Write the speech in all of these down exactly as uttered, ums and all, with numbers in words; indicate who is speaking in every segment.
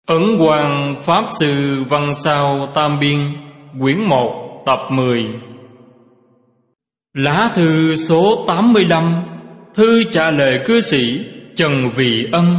Speaker 1: Ấn Quang Pháp Sư Văn Sao Tam Biên, quyển một, tập mười. Lá thư số tám mươi lăm. Thư trả lời cư sĩ Trần Vị Ân.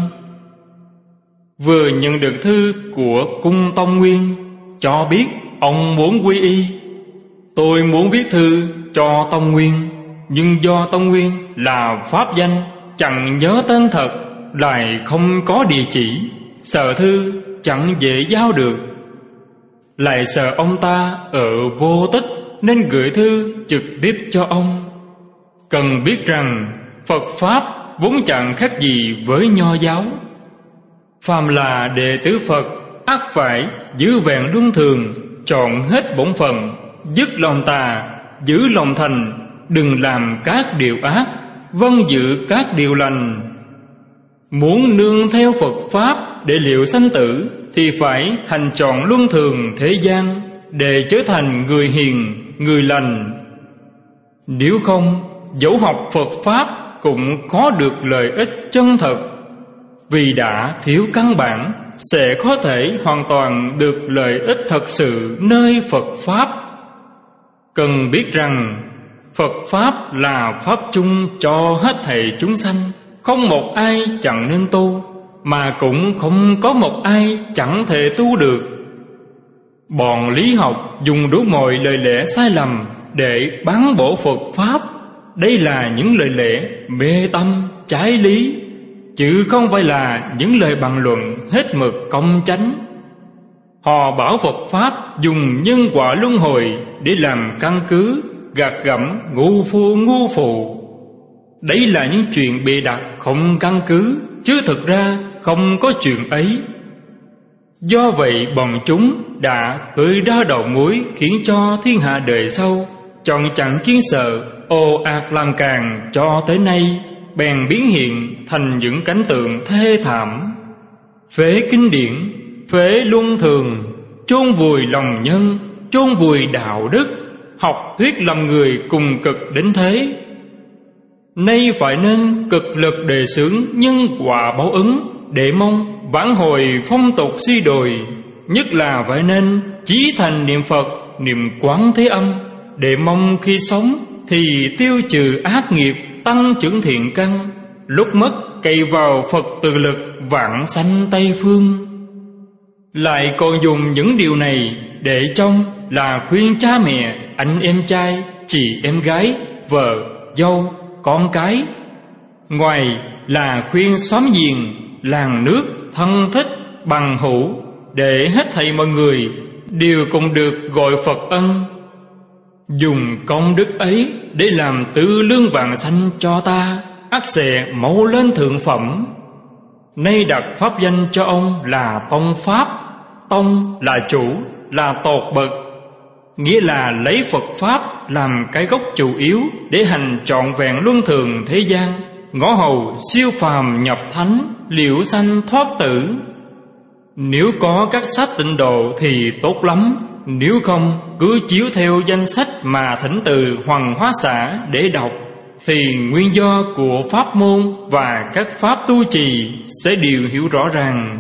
Speaker 1: Vừa nhận được thư của Cung Tông Nguyên cho biết ông muốn quy y. Tôi muốn viết thư cho Tông Nguyên, nhưng do Tông Nguyên là pháp danh, chẳng nhớ tên thật, lại không có địa chỉ, sợ thư chẳng dễ giao được. Lại sợ ông ta ở vô tích, nên gửi thư trực tiếp cho ông. Cần biết rằng Phật Pháp vốn chẳng khác gì với Nho giáo. Phàm là đệ tử Phật, ắt phải giữ vẹn luân thường, trọn hết bổn phận, dứt lòng tà, giữ lòng thành, đừng làm các điều ác, vâng giữ các điều lành. Muốn nương theo Phật Pháp để liệu sanh tử, thì phải hành trọn luân thường thế gian, để trở thành người hiền, người lành. Nếu không, dẫu học Phật Pháp cũng có được lợi ích chân thật, vì đã thiếu căn bản, sẽ khó thể hoàn toàn được lợi ích thật sự nơi Phật Pháp. Cần biết rằng Phật Pháp là Pháp chung cho hết thảy chúng sanh, không một ai chẳng nên tu, mà cũng không có một ai chẳng thể tu được. Bọn lý học dùng đủ mọi lời lẽ sai lầm để bán bổ Phật Pháp. Đây là những lời lẽ mê tâm, trái lý, chứ không phải là những lời bàn luận hết mực công chánh. Họ bảo Phật Pháp dùng nhân quả luân hồi để làm căn cứ, gạt gẫm ngu phu ngu phụ. Đấy là những chuyện bịa đặt không căn cứ, chứ thực ra không có chuyện ấy. Do vậy bọn chúng đã tưới ra đầu muối, khiến cho thiên hạ đời sau chọn chẳng kiến sợ, ồ ạt làm càng, cho tới nay bèn biến hiện thành những cảnh tượng thê thảm. Phế kinh điển, phế luân thường, chôn vùi lòng nhân, chôn vùi đạo đức, học thuyết làm người cùng cực đến thế. Nay phải nên cực lực đề xướng nhân quả báo ứng, để mong vãn hồi phong tục suy đồi. Nhất là phải nên chí thành niệm Phật, niệm Quán Thế Âm, để mong khi sống thì tiêu trừ ác nghiệp, tăng trưởng thiện căn, lúc mất cậy vào Phật từ lực vãng sanh Tây Phương. Lại còn dùng những điều này để trong là khuyên cha mẹ, anh em trai, chị em gái, vợ, dâu, con cái. Ngoài là khuyên xóm giềng, làng nước, thân thích, bằng hữu, để hết thảy mọi người đều cùng được gọi Phật ân. Dùng công đức ấy để làm tư lương vạn sanh cho ta, ắt sẽ mau lên thượng phẩm. Nay đặt pháp danh cho ông là Tông Pháp. Tông là chủ, là tột bậc, nghĩa là lấy Phật Pháp làm cái gốc chủ yếu để hành trọn vẹn luân thường thế gian, ngõ hầu siêu phàm nhập thánh, liễu sanh thoát tử. Nếu có các sách tịnh độ thì tốt lắm, nếu không cứ chiếu theo danh sách mà thỉnh từ Hoàng Hóa Xã để đọc, thì nguyên do của pháp môn và các pháp tu trì sẽ đều hiểu rõ ràng.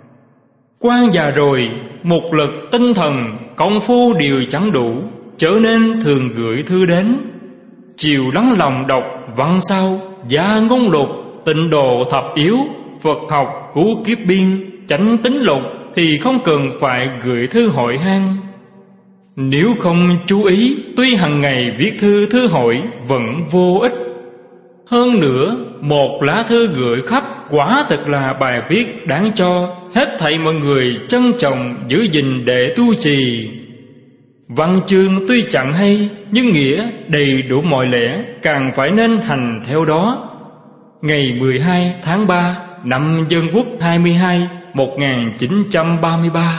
Speaker 1: Quan già rồi, một lực tinh thần, công phu đều chẳng đủ, trở nên thường gửi thư đến. Chiều lắng lòng đọc văn sao, gia ngôn lục, tịnh độ thập yếu, Phật học cứu kiếp biên, chánh tính lục, thì không cần phải gửi thư hỏi han. Nếu không chú ý, tuy hàng ngày viết thư thư hỏi vẫn vô ích. Hơn nữa, một lá thư gửi khắp quả thực là bài viết đáng cho hết thảy mọi người trân trọng giữ gìn để tu trì. Văn chương tuy chẳng hay, nhưng nghĩa đầy đủ mọi lẽ, càng phải nên hành theo đó. Ngày mười hai tháng ba năm Dân Quốc hai mươi hai, một nghìn chín trăm ba mươi ba.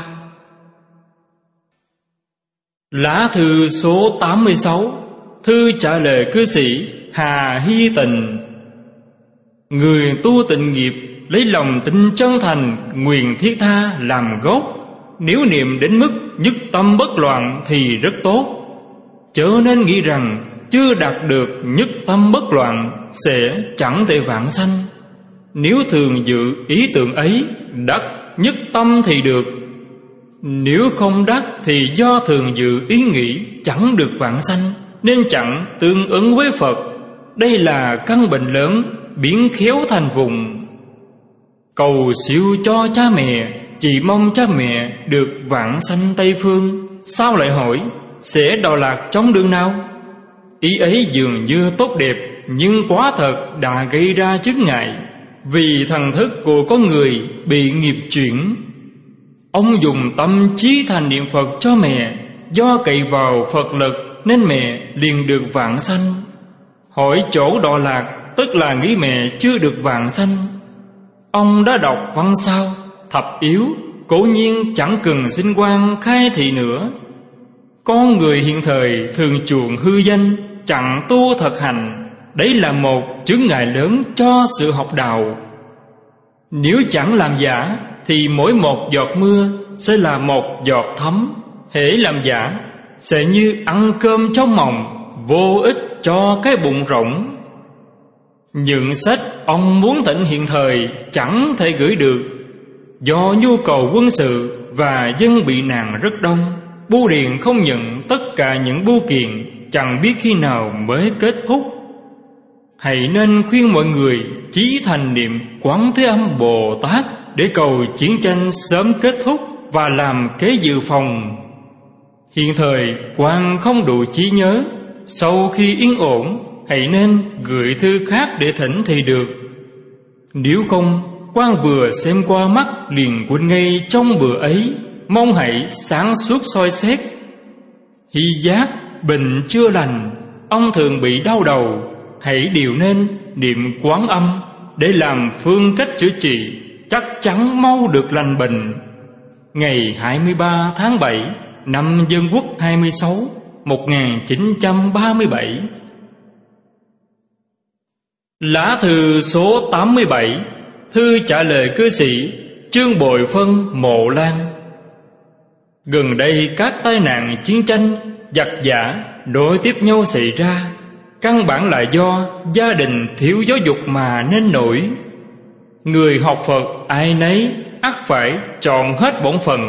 Speaker 1: Lá thư số tám mươi sáu. Thư trả lời cư sĩ Hà Hy Tịnh. Người tu tịnh nghiệp lấy lòng tin chân thành, nguyện thiết tha làm gốc. Nếu niệm đến mức nhất tâm bất loạn thì rất tốt, chớ nên nghĩ rằng chưa đạt được nhất tâm bất loạn sẽ chẳng thể vãng sanh. Nếu thường dự ý tưởng ấy, đắc nhất tâm thì được. Nếu không đắc thì do thường dự ý nghĩ chẳng được vãng sanh, nên chẳng tương ứng với Phật. Đây là căn bệnh lớn, biến khéo thành vùng. Cầu siêu cho cha mẹ, chỉ mong cha mẹ được vãng sanh Tây Phương. Sao lại hỏi sẽ đọa lạc trong đường nào? Ý ấy dường như tốt đẹp, nhưng quá thật đã gây ra chướng ngại, vì thần thức của con người bị nghiệp chuyển. Ông dùng tâm trí thành niệm Phật cho mẹ, do cậy vào Phật lực nên mẹ liền được vãng sanh. Hỏi chỗ đọa lạc, tức là nghĩ mẹ chưa được vãng sanh. Ông đã đọc văn sao: thập yếu cố nhiên chẳng cần sinh quan khai thị nữa. Con người hiện thời thường chuộng hư danh, chẳng tu thực hành. Đấy là một chướng ngại lớn cho sự học đạo. Nếu chẳng làm giả thì mỗi một giọt mưa sẽ là một giọt thấm. Hễ làm giả sẽ như ăn cơm trong mồng, vô ích cho cái bụng rỗng. Những sách ông muốn thỉnh hiện thời chẳng thể gửi được, do nhu cầu quân sự và dân bị nạn rất đông. Bưu điện không nhận tất cả những bưu kiện, chẳng biết khi nào mới kết thúc. Hãy nên khuyên mọi người chí thành niệm Quán Thế Âm Bồ Tát để cầu chiến tranh sớm kết thúc và làm kế dự phòng. Hiện thời quan không đủ trí nhớ, sau khi yên ổn hãy nên gửi thư khác để thỉnh thì được. Nếu không, quan vừa xem qua mắt liền quên ngay trong bữa ấy. Mong hãy sáng suốt soi xét. Hy giác bệnh chưa lành, ông thường bị đau đầu, hãy điều nên niệm Quán Âm để làm phương cách chữa trị, chắc chắn mau được lành bệnh. Ngày hai mươi ba tháng bảy năm Dân Quốc hai mươi sáu, một nghìn chín trăm ba mươi bảy. Lá thư số tám mươi bảy, thư trả lời cư sĩ Trương Bội Phân, Mộ Lan. Gần đây các tai nạn chiến tranh, giặc giã nối tiếp nhau xảy ra, căn bản là do gia đình thiếu giáo dục mà nên nổi. Người học Phật ai nấy ắt phải trọn hết bổn phận.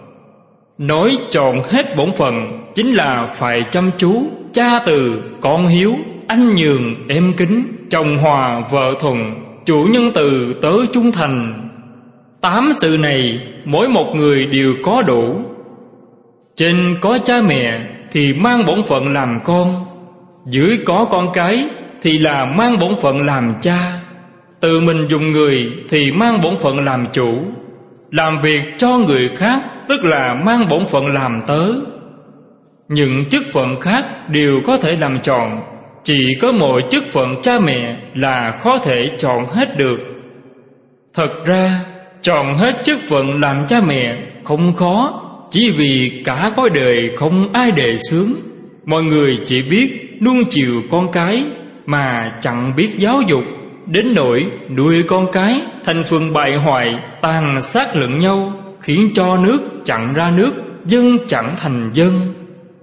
Speaker 1: Nói trọn hết bổn phận chính là phải chăm chú, cha từ, con hiếu, anh nhường, em kính, chồng hòa, vợ thuận, chủ nhân từ, tớ trung thành. Tám sự này mỗi một người đều có đủ. Trên có cha mẹ thì mang bổn phận làm con, dưới có con cái thì là mang bổn phận làm cha, tự mình dùng người thì mang bổn phận làm chủ, làm việc cho người khác tức là mang bổn phận làm tớ. Những chức phận khác đều có thể làm tròn, chỉ có mỗi chức phận cha mẹ là khó thể chọn hết được. Thật ra chọn hết chức phận làm cha mẹ không khó, chỉ vì cả cõi đời không ai đề xướng. Mọi người chỉ biết nuông chiều con cái mà chẳng biết giáo dục, đến nỗi nuôi con cái thành phần bại hoại, tàn sát lẫn nhau, khiến cho nước chẳng ra nước, dân chẳng thành dân.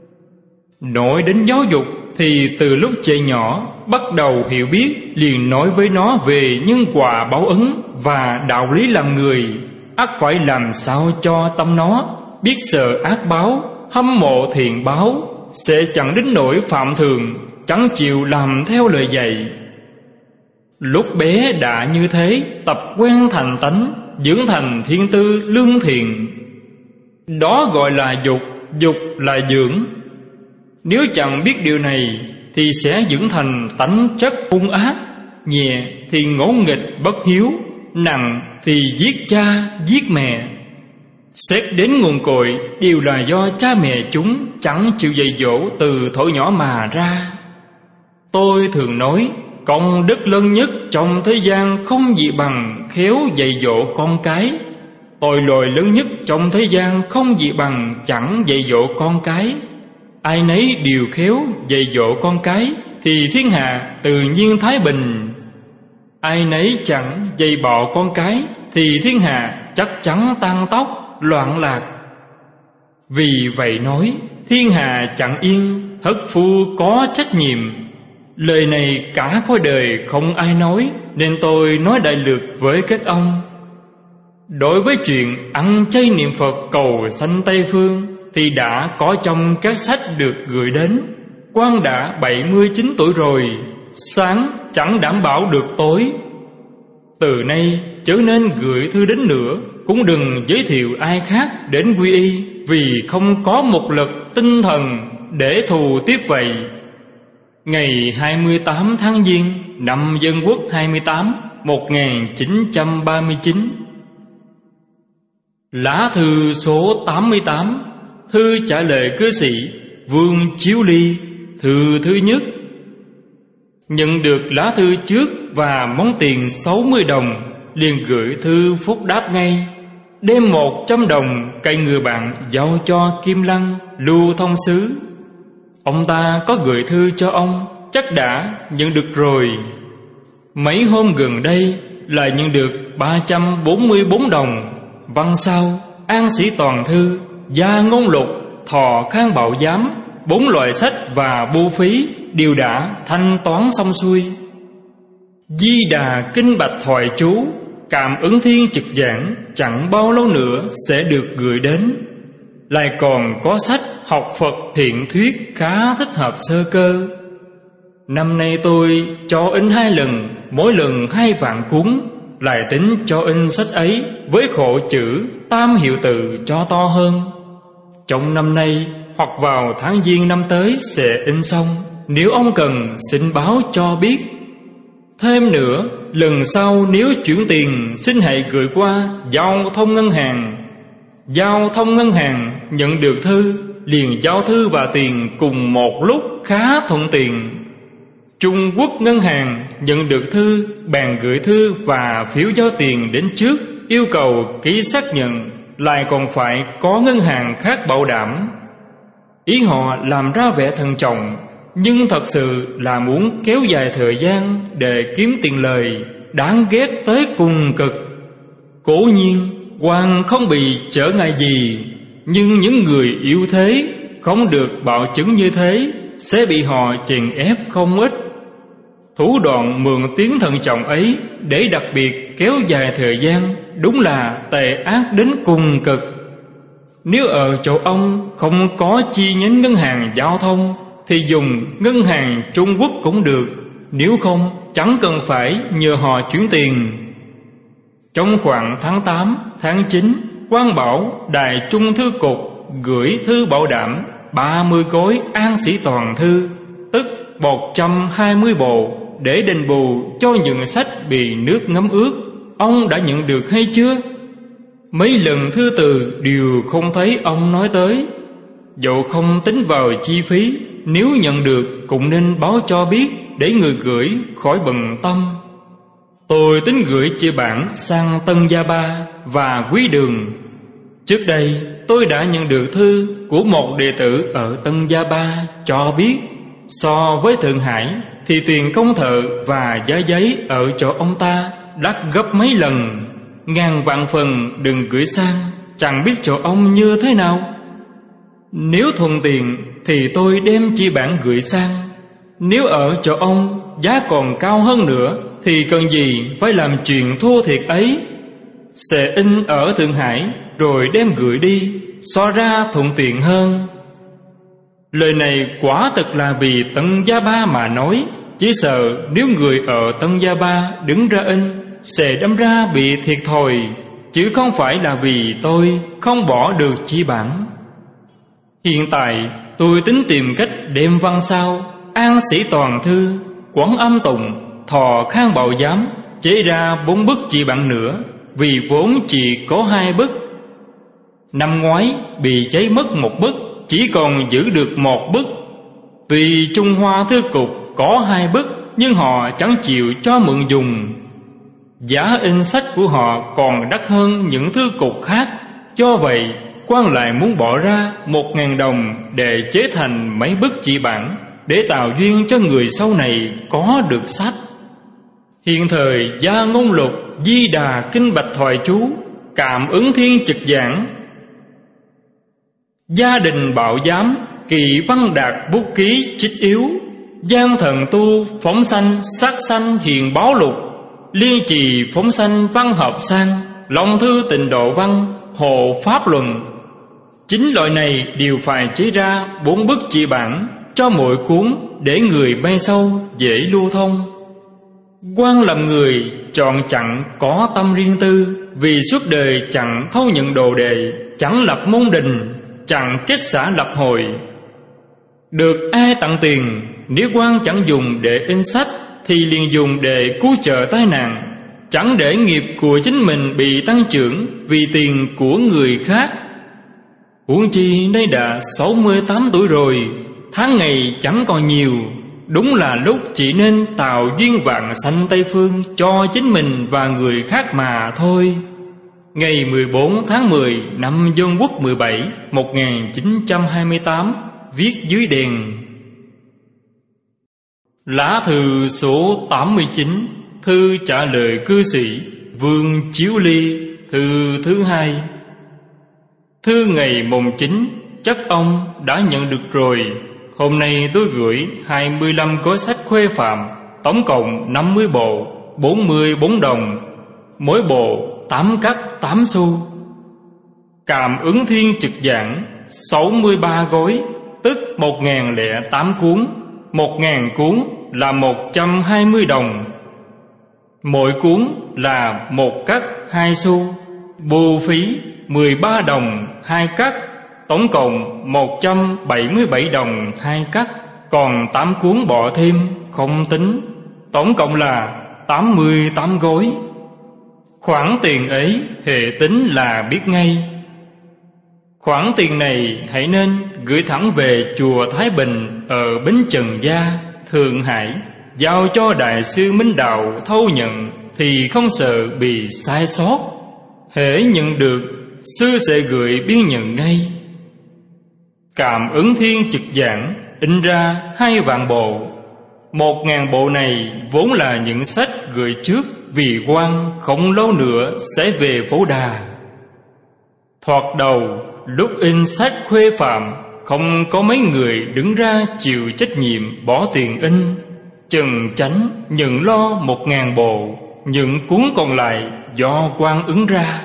Speaker 1: Nói đến giáo dục thì từ lúc trẻ nhỏ bắt đầu hiểu biết, liền nói với nó về nhân quả báo ứng và đạo lý làm người, ắt phải làm sao cho tâm nó biết sợ ác báo, hâm mộ thiện báo, sẽ chẳng đến nỗi phạm thường, chẳng chịu làm theo lời dạy. Lúc bé đã như thế, tập quen thành tánh, dưỡng thành thiên tư lương thiện. Đó gọi là dục, dục là dưỡng. Nếu chẳng biết điều này thì sẽ dưỡng thành tánh chất hung ác, nhẹ thì ngỗ nghịch bất hiếu, nặng thì giết cha giết mẹ. Xét đến nguồn cội đều là do cha mẹ chúng chẳng chịu dạy dỗ từ thuở nhỏ mà ra. Tôi thường nói công đức lớn nhất trong thế gian không gì bằng khéo dạy dỗ con cái. Tội lỗi lớn nhất trong thế gian không gì bằng chẳng dạy dỗ con cái. Ai nấy đều khéo dạy dỗ con cái thì thiên hạ tự nhiên thái bình. Ai nấy chẳng dạy bảo con cái thì thiên hạ chắc chắn tan tóc loạn lạc. Vì vậy nói thiên hạ chẳng yên, thất phu có trách nhiệm. Lời này cả cõi đời không ai nói, nên tôi nói đại lược với các ông. Đối với chuyện ăn chay niệm Phật cầu sanh Tây Phương thì đã có trong các sách được gửi đến. Quan đã bảy mươi chín tuổi rồi, sáng chẳng đảm bảo được tối. Từ nay chớ nên gửi thư đến nữa, cũng đừng giới thiệu ai khác đến quy y, vì không có một lực tinh thần để thù tiếp vậy. Ngày hai mươi tám tháng Giêng năm Dân Quốc hai mươi tám, một nghìn chín trăm ba mươi chín. Lá thư số tám mươi tám. Thư trả lời cư sĩ Vương Chiếu Ly. Thư thứ nhất. Nhận được lá thư trước và món tiền sáu mươi đồng, liền gửi thư phúc đáp ngay. Đem một trăm đồng cậy người bạn giao cho Kim Lăng, Lưu Thông Sứ. Ông ta có gửi thư cho ông, chắc đã nhận được rồi. Mấy hôm gần đây lại nhận được ba trăm bốn mươi bốn đồng. Văn sau An Sĩ Toàn Thư, Gia Ngôn Lục, Thọ Khang Bảo Giám, bốn loại sách và bưu phí đều đã thanh toán xong xuôi. Di Đà Kinh Bạch Thoại Chú, Cảm Ứng Thiên Trực Giảng chẳng bao lâu nữa sẽ được gửi đến. Lại còn có sách Học Phật Thiện Thuyết khá thích hợp sơ cơ. Năm nay tôi cho in hai lần, mỗi lần hai vạn cuốn. Lại tính cho in sách ấy với khổ chữ tam hiệu tự cho to hơn. Trong năm nay hoặc vào tháng Giêng năm tới sẽ in xong. Nếu ông cần xin báo cho biết. Thêm nữa, lần sau nếu chuyển tiền xin hãy gửi qua Giao thông ngân hàng. Giao thông ngân hàng nhận được thư liền giao thư và tiền cùng một lúc, khá thuận tiện. Trung Quốc ngân hàng nhận được thư bèn gửi thư và phiếu giao tiền đến trước, yêu cầu ký xác nhận, lại còn phải có ngân hàng khác bảo đảm. Ý họ làm ra vẻ thận trọng, nhưng thật sự là muốn kéo dài thời gian để kiếm tiền lời, đáng ghét tới cùng cực. Cố nhiên quan không bị trở ngại gì, nhưng những người yếu thế không được bảo chứng như thế sẽ bị họ chèn ép không ít. Thủ đoạn mượn tiếng thận trọng ấy để đặc biệt kéo dài thời gian đúng là tệ ác đến cùng cực. Nếu ở chỗ ông không có chi nhánh ngân hàng giao thông thì dùng ngân hàng Trung Quốc cũng được, nếu không chẳng cần phải nhờ họ chuyển tiền. Trong khoảng tháng tám, tháng chín, Quan bảo Đại Trung Thư Cục gửi thư bảo đảm ba mươi gói An Sĩ Toàn Thư, tức một trăm hai mươi bộ, để đền bù cho những sách bị nước ngấm ướt. Ông đã nhận được hay chưa? Mấy lần thư từ đều không thấy ông nói tới. Dẫu không tính vào chi phí, nếu nhận được cũng nên báo cho biết để người gửi khỏi bận tâm. Tôi tính gửi chia bản sang Tân Gia Ba và Quý Đường. Trước đây tôi đã nhận được thư của một đệ tử ở Tân Gia Ba cho biết so với Thượng Hải thì tiền công thợ và giá giấy ở chỗ ông ta đắt gấp mấy lần. Ngàn vạn phần đừng gửi sang, chẳng biết chỗ ông như thế nào. Nếu thuận tiện thì tôi đem chi bản gửi sang. Nếu ở chỗ ông giá còn cao hơn nữa thì cần gì phải làm chuyện thua thiệt ấy. Sẽ in ở Thượng Hải rồi đem gửi đi, so ra thuận tiện hơn. Lời này quả thật là vì Tân Gia Ba mà nói. Chỉ sợ nếu người ở Tân Gia Ba đứng ra in sẽ đâm ra bị thiệt thòi, chứ không phải là vì tôi không bỏ được chi bản. Hiện tại tôi tính tìm cách đem văn sao An Sĩ Toàn Thư, Quán Âm Tùng, Thọ Khang Bảo Giám chế ra bốn bức chi bản nữa, vì vốn chỉ có hai bức. Năm ngoái bị cháy mất một bức, chỉ còn giữ được một bức. Tuy Trung Hoa Thư Cục có hai bức, nhưng họ chẳng chịu cho mượn dùng. Giá in sách của họ còn đắt hơn những thư cục khác. Do vậy Quan lại muốn bỏ ra một ngàn đồng để chế thành mấy bức chỉ bản, để tạo duyên cho người sau này có được sách. Hiện thời Gia Ngôn Lục, Di Đà Kinh Bạch Thoại Chú, Cảm Ứng Thiên Trực Giảng, Gia Đình Bảo Giám, Kỳ Văn Đạt Bút Ký Trích Yếu, Giang Thần Tu Phóng Sanh Sát Sanh Hiền Báo Lục, Liên Trì Phóng Sanh Văn Hợp Sang, Long Thư Tịnh Độ Văn, Hộ Pháp Luận. Chính loại này đều phải chế ra bốn bức chỉ bản cho mỗi cuốn, để người bay sâu dễ lưu thông. Quan làm người chọn chẳng có tâm riêng tư, vì suốt đời chẳng thâu nhận đồ đệ, chẳng lập môn đình, chẳng kết xã lập hội. Được ai tặng tiền, nếu quan chẳng dùng để in sách, thì liền dùng để cứu trợ tai nạn, chẳng để nghiệp của chính mình bị tăng trưởng vì tiền của người khác. Huống chi nay đã sáu mươi tám tuổi rồi, tháng ngày chẳng còn nhiều, đúng là lúc chỉ nên tạo duyên vạn sanh Tây Phương cho chính mình và người khác mà thôi. Ngày mười bốn tháng mười năm Dân Quốc mười bảy, một nghìn chín trăm hai mươi tám, viết dưới đèn. Lá thư số tám mươi chín, thư trả lời cư sĩ Vương Chiếu Ly, thư thứ hai. Thư ngày mùng chín, chắc ông đã nhận được rồi. Hôm nay tôi gửi hai mươi lăm gói sách Khuê Phạm, tổng cộng năm mươi bộ, bốn mươi bốn đồng, mỗi bộ tám cắt tám xu. Cảm ứng thiên trực giảng sáu mươi ba gói, tức một nghìn lẻ tám cuốn, một nghìn cuốn là một trăm hai mươi đồng. Mỗi cuốn là một cắt hai xu, bù phí mười ba đồng hai cắt, tổng cộng một trăm bảy mươi bảy đồng hai cắt. Còn tám cuốn bỏ thêm không tính, tổng cộng là tám mươi tám gói. Khoản tiền ấy hệ tính là biết ngay. Khoản tiền này hãy nên gửi thẳng về chùa Thái Bình ở Bến Trần Gia, Thượng Hải, giao cho Đại sư Minh Đạo thâu nhận, thì không sợ bị sai sót. Hễ nhận được, sư sẽ gửi biên nhận ngay. Cảm ứng thiên trực giảng in ra hai vạn bộ. Một ngàn bộ này vốn là những sách gửi trước, vì quan không lâu nữa sẽ về Phổ Đà. Thoạt đầu lúc in sách Khuê Phạm, không có mấy người đứng ra chịu trách nhiệm bỏ tiền in. Trần Chánh nhận lo một ngàn bộ, những cuốn còn lại do quan ứng ra.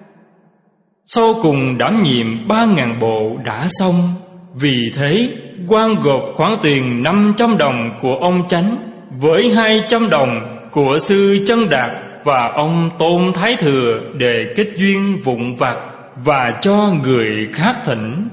Speaker 1: Sau cùng đảm nhiệm ba ngàn bộ đã xong. Vì thế quan gộp khoản tiền năm trăm đồng của ông Chánh với hai trăm đồng của sư Chân Đạt và ông Tôn Thái Thừa để kết duyên vụn vặt và cho người khác thỉnh.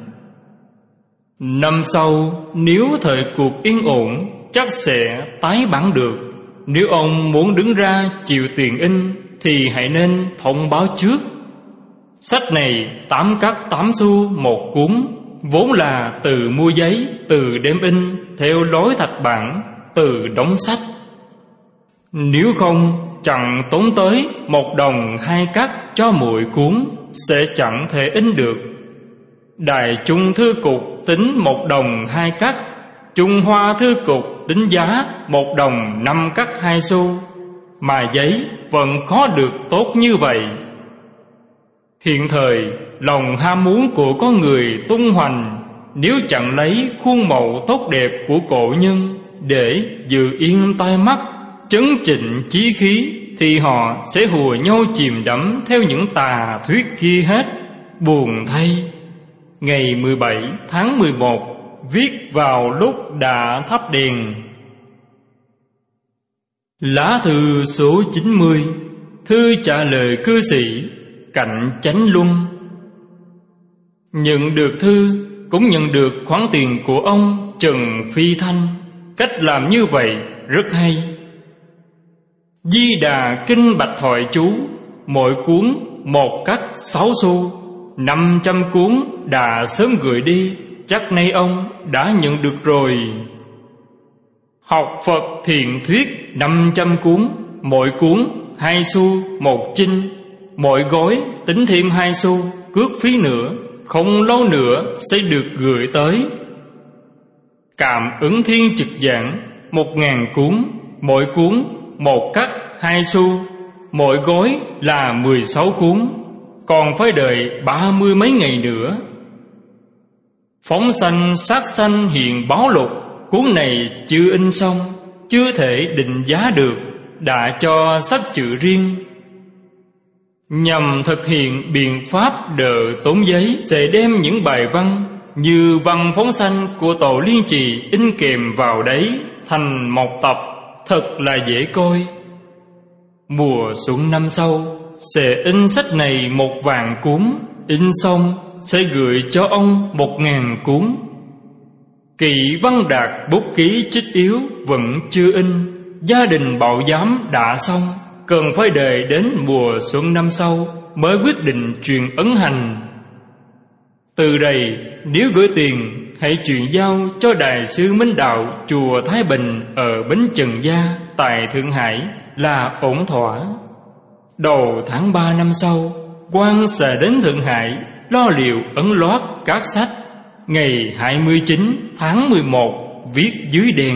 Speaker 1: Năm sau nếu thời cuộc yên ổn, chắc sẽ tái bản được. Nếu ông muốn đứng ra chịu tiền in, thì hãy nên thông báo trước. Sách này tám cắt tám xu một cuốn, vốn là từ mua giấy, từ đem in theo lối thạch bản, từ đóng sách. Nếu không, chẳng tốn tới một đồng hai cắt cho mỗi cuốn, sẽ chẳng thể in được. Đài Trung Thư Cục tính một đồng hai cắt, Trung Hoa Thư Cục tính giá một đồng năm cắt hai xu, mà giấy vẫn khó được tốt như vậy. Hiện thời lòng ham muốn của con người tung hoành, nếu chẳng lấy khuôn mẫu tốt đẹp của cổ nhân để giữ yên tai mắt, chấn chỉnh chí khí, thì họ sẽ hùa nhau chìm đắm theo những tà thuyết kia hết. Buồn thay, ngày mười bảy tháng mười một, viết vào lúc đã thắp đèn. Lá thư số chín mươi, thư trả lời cư sĩ Cạnh Chánh Luân. Nhận được thư cũng nhận được khoản tiền của ông Trần Phi Thanh. Cách làm như vậy rất hay. Di Đà Kinh Bạch Thoại Chú, mỗi cuốn một cắt sáu xu, năm trăm cuốn đã sớm gửi đi, chắc nay ông đã nhận được rồi. Học Phật Thiện Thuyết năm trăm cuốn, mỗi cuốn hai xu một chinh, mỗi gói tính thêm hai xu, cước phí nữa, không lâu nữa sẽ được gửi tới. Cảm ứng thiên trực giảng một ngàn cuốn, mỗi cuốn một cắt hai xu, mỗi gói là mười sáu cuốn, còn phải đợi ba mươi mấy ngày nữa. Phóng sanh sát sanh hiện báo lục, cuốn này chưa in xong, chưa thể định giá được, đã cho sách chữ riêng. nhằm thực hiện biện pháp đỡ tốn giấy, sẽ đem những bài văn như văn phóng sanh của Tổ Liên Trì in kèm vào đấy thành một tập thật là dễ coi. Mùa xuân năm sau sẽ in sách này một vạn cuốn, in xong sẽ gửi cho ông một ngàn cuốn. Kỵ văn đạt bút ký trích yếu vẫn chưa in, gia đình bảo giám đã xong, cần phải đợi đến mùa xuân năm sau mới quyết định truyền ấn hành. Từ đây nếu gửi tiền, hãy chuyển giao cho Đại sư Minh Đạo chùa Thái Bình ở Bến Trần Gia tại Thượng Hải là ổn thỏa. Đầu tháng ba năm sau, quan sẽ đến Thượng Hải lo liệu ấn loát các sách. Ngày hai mươi chín tháng mười một viết dưới đèn.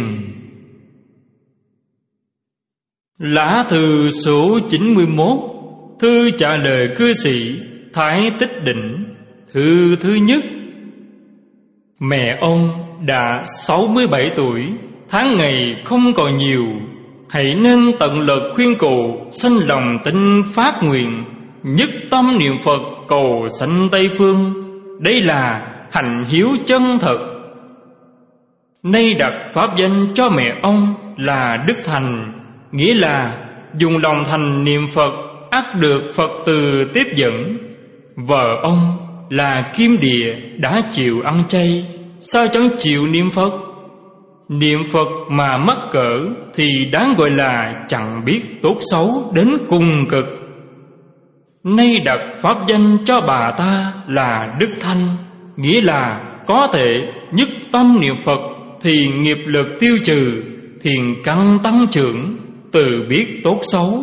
Speaker 1: Lá thư số chín mươi mốt, thư trả lời cư sĩ Thái Tích Định. Thư thứ nhất: mẹ ông đã sáu mươi bảy tuổi, tháng ngày không còn nhiều, hãy nên tận lực khuyên cụ sanh lòng tin phát nguyện, nhất tâm niệm Phật cầu sanh Tây Phương. Đây là hành hiếu chân thật. Nay đặt pháp danh cho mẹ ông là Đức Thành, nghĩa là dùng lòng thành niệm Phật, ắt được Phật từ tiếp dẫn. Vợ ông là Kim Địa đã chịu ăn chay, sao chẳng chịu niệm Phật? Niệm Phật mà mắc cỡ thì đáng gọi là chẳng biết tốt xấu đến cùng cực. Nay đặt pháp danh cho bà ta là Đức Thanh, nghĩa là có thể nhất tâm niệm Phật thì nghiệp lực tiêu trừ, thiền căn tăng trưởng, từ biết tốt xấu.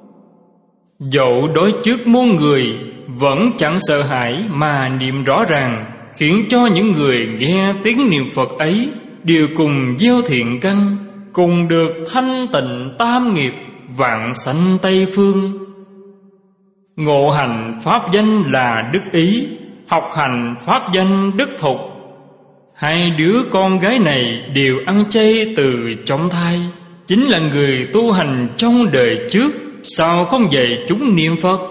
Speaker 1: Dẫu đối trước muôn người vẫn chẳng sợ hãi mà niệm rõ ràng, khiến cho những người nghe tiếng niệm Phật ấy đều cùng gieo thiện căn, cùng được thanh tịnh tam nghiệp, vạn sanh Tây Phương. Ngộ hành pháp danh là Đức Ý, học hành pháp danh Đức Thục. Hai đứa con gái này đều ăn chay từ trong thai, chính là người tu hành trong đời trước, sao không dạy chúng niệm Phật?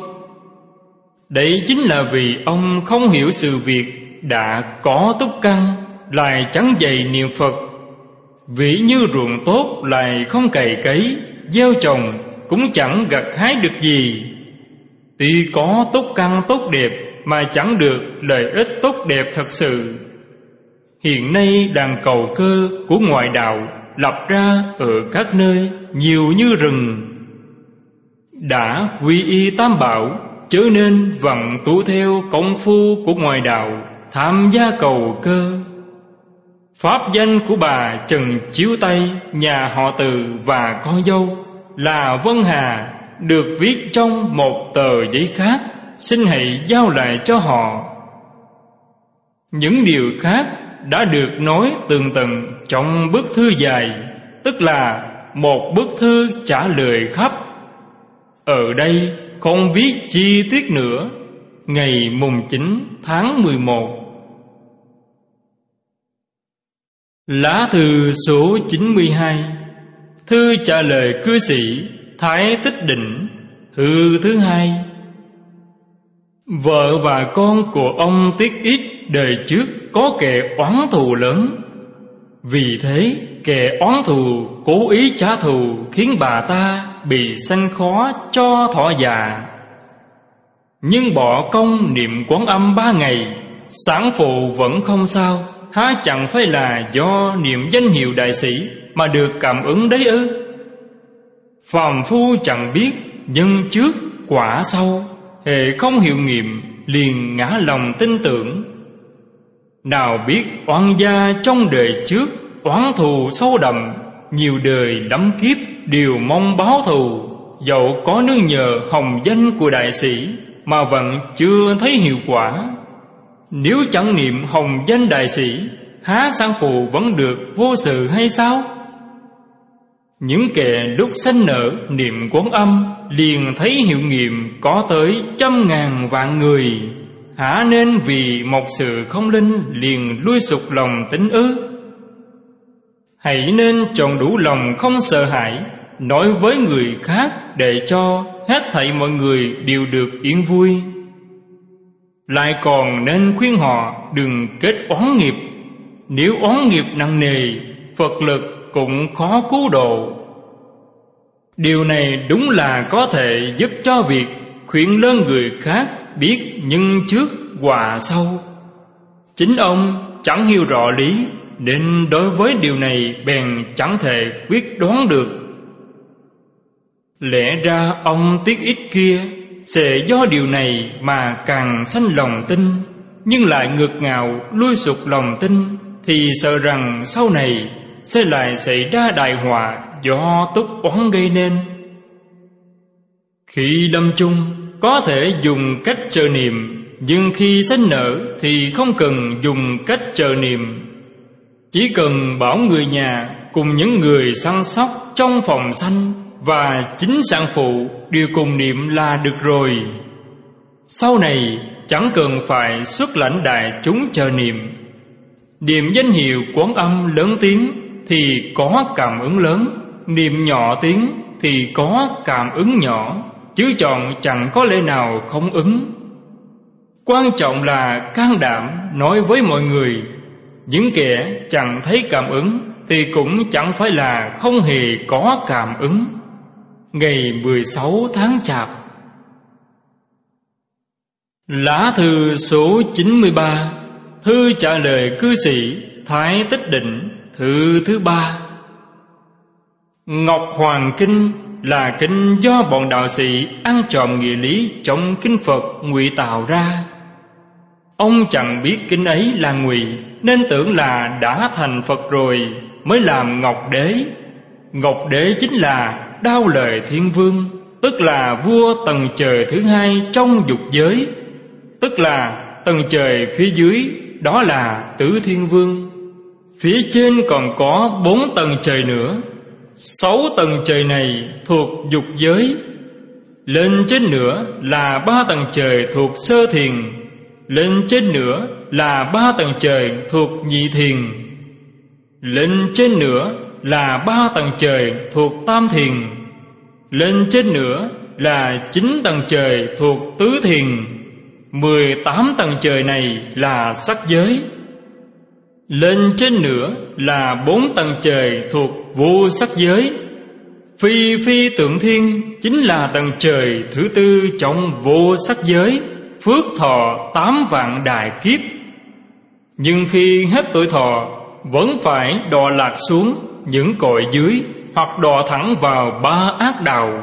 Speaker 1: Đấy chính là vì ông không hiểu sự việc đã có túc căn, lại chẳng dạy niệm Phật. Ví như ruộng tốt lại không cày cấy, gieo trồng cũng chẳng gặt hái được gì. Tuy có túc căn tốt đẹp mà chẳng được lợi ích tốt đẹp thật sự. Hiện nay đàn cầu cơ của ngoại đạo lập ra ở các nơi nhiều như rừng. Đã quy y tam bảo, chớ nên vận tu theo công phu của ngoại đạo, tham gia cầu cơ. Pháp danh của bà Trần Chiếu Tây, nhà họ Từ và con dâu là Vân Hà, được viết trong một tờ giấy khác, xin hãy giao lại cho họ. Những điều khác đã được nói tường tận trong bức thư dài, tức là một bức thư trả lời khắp. Ở đây không viết chi tiết nữa. Ngày mùng chín tháng mười một. Lá thư số chín mươi hai, thư trả lời cư sĩ Thái Tích Định. Thư thứ hai: vợ và con của ông Tiết Ít đời trước có kẻ oán thù lớn. Vì thế kẻ oán thù cố ý trả thù, khiến bà ta bị sanh khó cho thọ già. Nhưng bỏ công niệm Quán Âm ba ngày, sản phụ vẫn không sao, há chẳng phải là do niệm danh hiệu đại sĩ mà được cảm ứng đấy ư? Phàm phu chẳng biết nhân trước quả sau, hễ không hiệu nghiệm liền ngã lòng tin tưởng. Nào biết oan gia trong đời trước oán thù sâu đậm, nhiều đời đắm kiếp đều mong báo thù. Dẫu có nương nhờ hồng danh của đại sĩ mà vẫn chưa thấy hiệu quả. Nếu chẳng niệm hồng danh đại sĩ, há sản phụ vẫn được vô sự hay sao? Những kẻ lúc sanh nở niệm Quán Âm liền thấy hiệu nghiệm có tới trăm ngàn vạn người, hả nên vì một sự không linh liền lui sụp lòng tính ư? Hãy nên tròn đủ lòng không sợ hãi, nói với người khác để cho hết thảy mọi người đều được yên vui. Lại còn nên khuyên họ đừng kết oán nghiệp. Nếu oán nghiệp nặng nề, Phật lực cũng khó cứu độ. Điều này đúng là có thể giúp cho việc khuyên lơn người khác biết nhân trước quả sau. Chính ông chẳng hiểu rõ lý, nên đối với điều này bèn chẳng thể quyết đoán được. Lẽ ra ông tiếc ít kia sẽ do điều này mà càng sanh lòng tin, nhưng lại ngược ngạo lui sụp lòng tin, thì sợ rằng sau này sẽ lại xảy ra đại họa do túc oán gây nên. Khi lâm chung có thể dùng cách chờ niệm, nhưng khi sanh nở thì không cần dùng cách chờ niệm. Chỉ cần bảo người nhà cùng những người săn sóc trong phòng sanh và chính sản phụ đều cùng niệm là được rồi. Sau này chẳng cần phải xuất lãnh đại chúng chờ niệm. Niệm danh hiệu Quán Âm lớn tiếng thì có cảm ứng lớn, niệm nhỏ tiếng thì có cảm ứng nhỏ, chứ chọn chẳng có lẽ nào không ứng. Quan trọng là can đảm nói với mọi người. Những kẻ chẳng thấy cảm ứng thì cũng chẳng phải là không hề có cảm ứng. Ngày mười sáu tháng Chạp. Lá thư số chín mươi ba. Thư trả lời cư sĩ Thái Tích Định, thư thứ ba. Ngọc Hoàng Kinh là kinh do bọn đạo sĩ ăn trộm nghĩa lý trong kinh Phật ngụy tạo ra. Ông chẳng biết kinh ấy là ngụy, nên tưởng là đã thành Phật rồi mới làm Ngọc Đế. Ngọc Đế chính là Đao Lợi Thiên Vương, tức là vua tầng trời thứ hai trong dục giới, tức là tầng trời phía dưới, đó là Tứ Thiên Vương. Phía trên còn có bốn tầng trời nữa. Sáu tầng trời này thuộc dục giới. Lên trên nữa là ba tầng trời thuộc sơ thiền. Lên trên nữa là ba tầng trời thuộc nhị thiền. Lên trên nữa là ba tầng trời thuộc tam thiền. Lên trên nữa là chín tầng trời thuộc tứ thiền. Mười tám tầng trời này là sắc giới. Lên trên nữa là bốn tầng trời thuộc vô sắc giới. Phi phi tượng thiên chính là tầng trời thứ tư trong vô sắc giới, phước thọ tám vạn đại kiếp. Nhưng khi hết tuổi thọ vẫn phải đọa lạc xuống những cõi dưới, hoặc đọa thẳng vào ba ác đạo.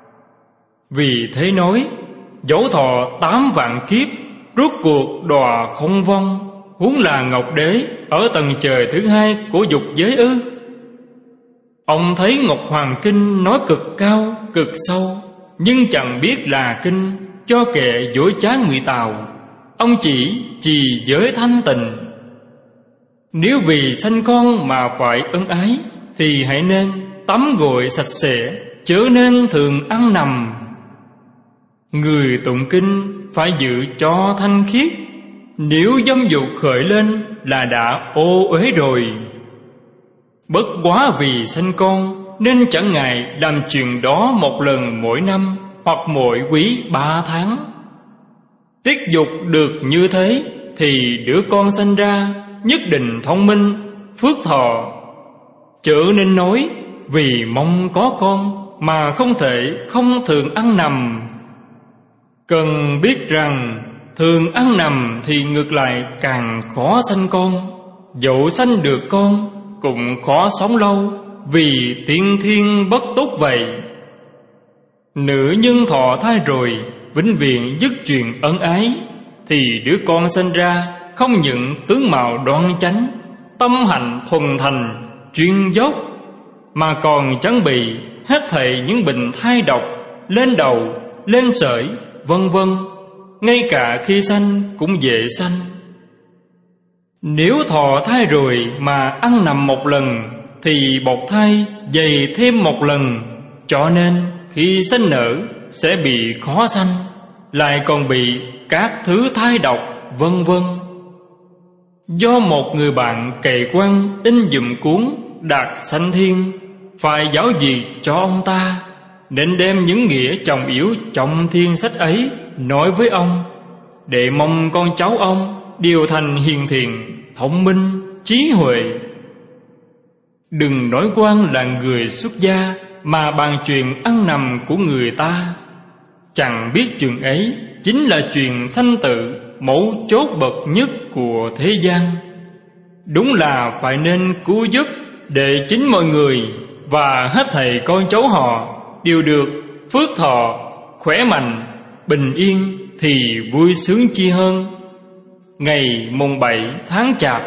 Speaker 1: Vì thế nói, dẫu thọ tám vạn kiếp, rốt cuộc đọa không vong, huống là Ngọc Đế ở tầng trời thứ hai của dục giới ư? Ông thấy Ngọc Hoàng Kinh nói cực cao, cực sâu, nhưng chẳng biết là kinh cho kẻ dối trá ngụy tạo. Ông chỉ trì giới thanh tịnh. Nếu vì sanh con mà phải ân ái, thì hãy nên tắm gội sạch sẽ, chớ nên thường ăn nằm. Người tụng kinh phải giữ cho thanh khiết. Nếu dâm dục khởi lên là đã ô uế rồi. Bất quá vì sanh con nên chẳng ngại làm chuyện đó một lần mỗi năm, hoặc mỗi quý ba tháng. Tiết dục được như thế thì đứa con sanh ra nhất định thông minh, phước thọ. Chớ nên nói vì mong có con mà không thể không thường ăn nằm. Cần biết rằng thường ăn nằm thì ngược lại càng khó sanh con. Dẫu sanh được con cũng khó sống lâu, vì tiên thiên bất tốt vậy. Nữ nhân thọ thai rồi vĩnh viễn dứt chuyện ân ái, thì đứa con sinh ra không những tướng mạo đoan chánh, tâm hạnh thuần thành, chuyên dốc, mà còn chẳng bị hết thảy những bệnh thai độc, lên đầu, lên sởi, vân vân. Ngay cả khi sanh cũng dễ sanh. Nếu thọ thai rồi mà ăn nằm một lần, thì bọc thai dày thêm một lần, cho nên khi sanh nở sẽ bị khó sanh, lại còn bị các thứ thai độc, vân vân. Do một người bạn cày quan in dùm cuốn Đạt Sanh Thiên, phải giáo duyệt cho ông ta, nên đem những nghĩa trọng yếu trong thiên sách ấy nói với ông, để mong con cháu ông đều thành hiền thiện, thông minh, trí huệ. Đừng nói quan là người xuất gia mà bàn chuyện ăn nằm của người ta. Chẳng biết chuyện ấy chính là chuyện sanh tử, mấu chốt bậc nhất của thế gian. Đúng là phải nên cứu giúp để chính mọi người và hết thảy con cháu họ đều được phước thọ, khỏe mạnh, bình yên thì vui sướng chi hơn. Ngày mùng bảy tháng Chạp.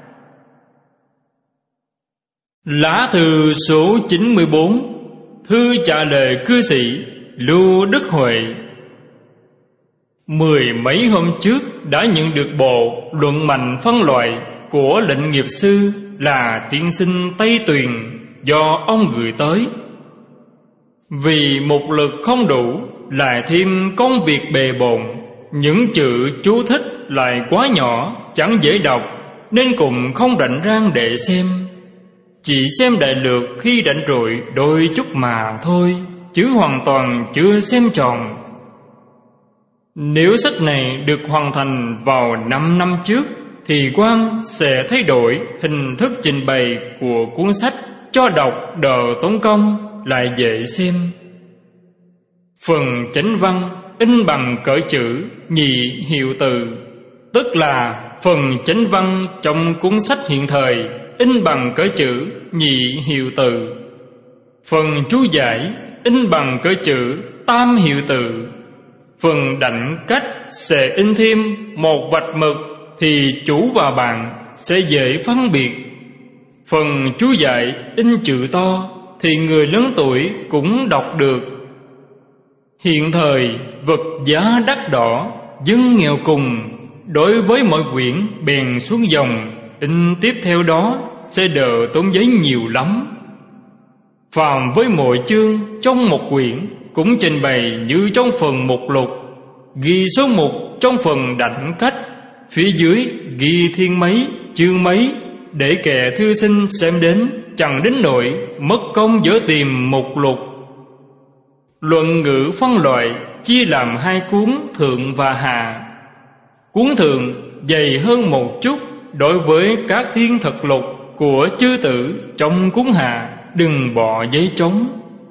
Speaker 1: Lá thư số chín mươi bốn. Thư trả lời cư sĩ Lưu Đức Huệ. Mười mấy hôm trước đã nhận được bộ luận mạnh phân loại của lệnh nghiệp sư là tiên sinh Tây Tuyền do ông gửi tới. Vì một lực không đủ, lại thêm công việc bề bộn, những chữ chú thích lại quá nhỏ, chẳng dễ đọc, nên cũng không rảnh rang để xem. Chỉ xem đại lược khi rảnh rỗi đôi chút mà thôi, chứ hoàn toàn chưa xem tròn. Nếu sách này được hoàn thành vào năm năm trước, thì quan sẽ thay đổi hình thức trình bày của cuốn sách cho đọc đỡ tốn công, lại dễ xem. Phần chánh văn in bằng cỡ chữ nhị hiệu từ, tức là phần chánh văn trong cuốn sách hiện thời in bằng cỡ chữ nhị hiệu từ. Phần chú giải in bằng cỡ chữ tam hiệu từ. Phần đảnh cách sẽ in thêm một vạch mực thì chủ và bạn sẽ dễ phân biệt. Phần chú giải in chữ to thì người lớn tuổi cũng đọc được. Hiện thời vật giá đắt đỏ, dân nghèo cùng, đối với mọi quyển bèn xuống dòng, in tiếp theo đó sẽ đỡ tốn giấy nhiều lắm. Phàm với mỗi chương trong một quyển cũng trình bày như trong phần mục lục, ghi số mục trong phần đảnh cách, phía dưới ghi thiên mấy, chương mấy, để kẻ thư sinh xem đến chẳng đến nỗi mất công dở tìm mục lục. Luận ngữ phân loại chia làm hai cuốn thượng và hạ. Cuốn thượng dày hơn một chút đối với các thiên thật lục của chư tử, trong cuốn hạ đừng bỏ giấy trống.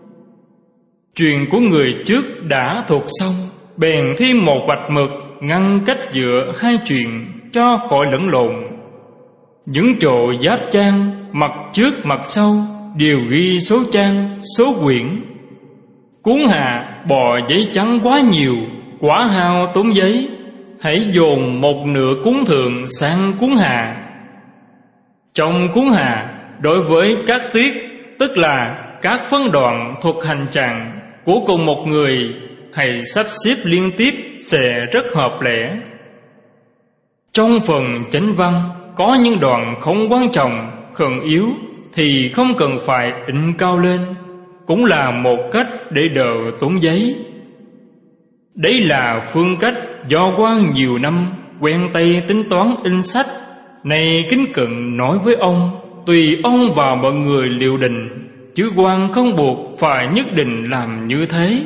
Speaker 1: Chuyện của người trước đã thuộc xong, bèn thêm một vạch mực ngăn cách giữa hai chuyện cho khỏi lẫn lộn. Những chỗ giáp trang mặt trước mặt sau đều ghi số trang, số quyển. Cuốn hạ bỏ giấy trắng quá nhiều, quá hao tốn giấy, hãy dồn một nửa cuốn thượng sang cuốn hạ. Trong cuốn hạ, đối với các tiết, tức là các phân đoạn thuộc hành trạng của cùng một người, hãy sắp xếp liên tiếp sẽ rất hợp lẽ. Trong phần chánh văn có những đoạn không quan trọng, khẩn yếu thì không cần phải in cao lên, cũng là một cách để đỡ tốn giấy. Đấy là phương cách do quan nhiều năm quen tay tính toán in sách, này kính cận nói với ông, tùy ông và mọi người liệu định, chứ quan không buộc phải nhất định làm như thế.